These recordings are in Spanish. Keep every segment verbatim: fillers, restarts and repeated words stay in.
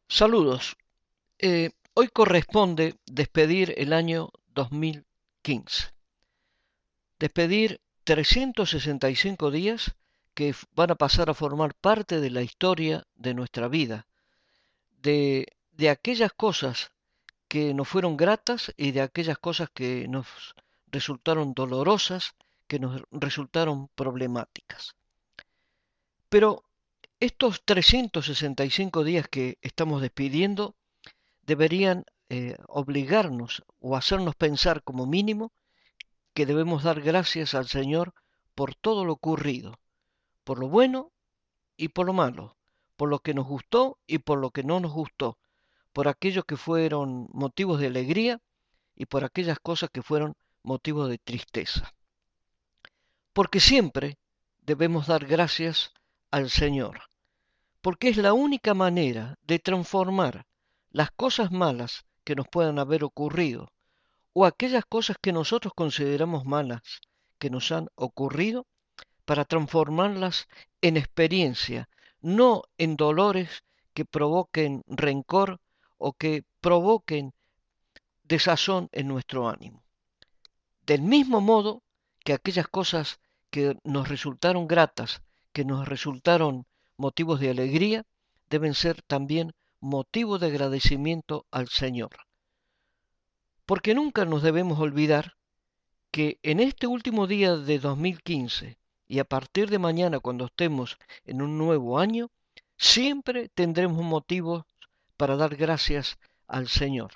Saludos. Eh, hoy corresponde despedir el año dos mil quince. Despedir trescientos sesenta y cinco días que f- van a pasar a formar parte de la historia de nuestra vida, de, de aquellas cosas que nos fueron gratas y de aquellas cosas que nos resultaron dolorosas, que nos resultaron problemáticas. Pero estos trescientos sesenta y cinco días que estamos despidiendo deberían eh, obligarnos o hacernos pensar como mínimo que debemos dar gracias al Señor por todo lo ocurrido, por lo bueno y por lo malo, por lo que nos gustó y por lo que no nos gustó, por aquellos que fueron motivos de alegría y por aquellas cosas que fueron motivos de tristeza. Porque siempre debemos dar gracias al Señor, porque es la única manera de transformar las cosas malas que nos puedan haber ocurrido o aquellas cosas que nosotros consideramos malas que nos han ocurrido para transformarlas en experiencia, no en dolores que provoquen rencor o que provoquen desazón en nuestro ánimo. Del mismo modo que aquellas cosas que nos resultaron gratas, que nos resultaron motivos de alegría, deben ser también motivo de agradecimiento al Señor. Porque nunca nos debemos olvidar que en este último día de dos mil quince y a partir de mañana cuando estemos en un nuevo año, siempre tendremos motivos para dar gracias al Señor.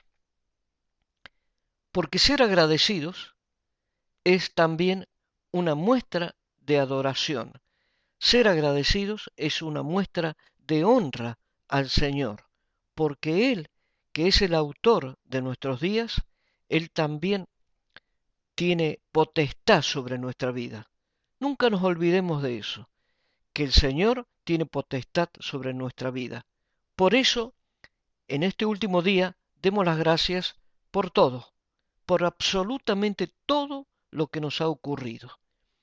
Porque ser agradecidos es también una muestra de adoración. Ser agradecidos es una muestra de honra al Señor, porque Él, que es el autor de nuestros días, Él también tiene potestad sobre nuestra vida. Nunca nos olvidemos de eso, que el Señor tiene potestad sobre nuestra vida. Por eso, en este último día, demos las gracias por todo, por absolutamente todo lo que nos ha ocurrido.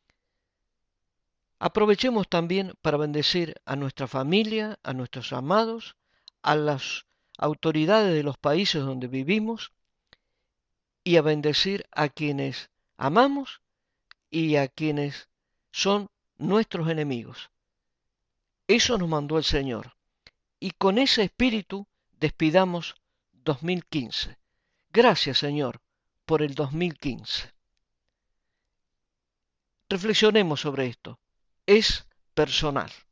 Aprovechemos también para bendecir a nuestra familia, a nuestros amados, a las autoridades de los países donde vivimos y a bendecir a quienes amamos y a quienes son nuestros enemigos. Eso nos mandó el Señor. Y con ese espíritu despidamos dos mil quince. Gracias, Señor, por el dos mil quince. Reflexionemos sobre esto. Es personal.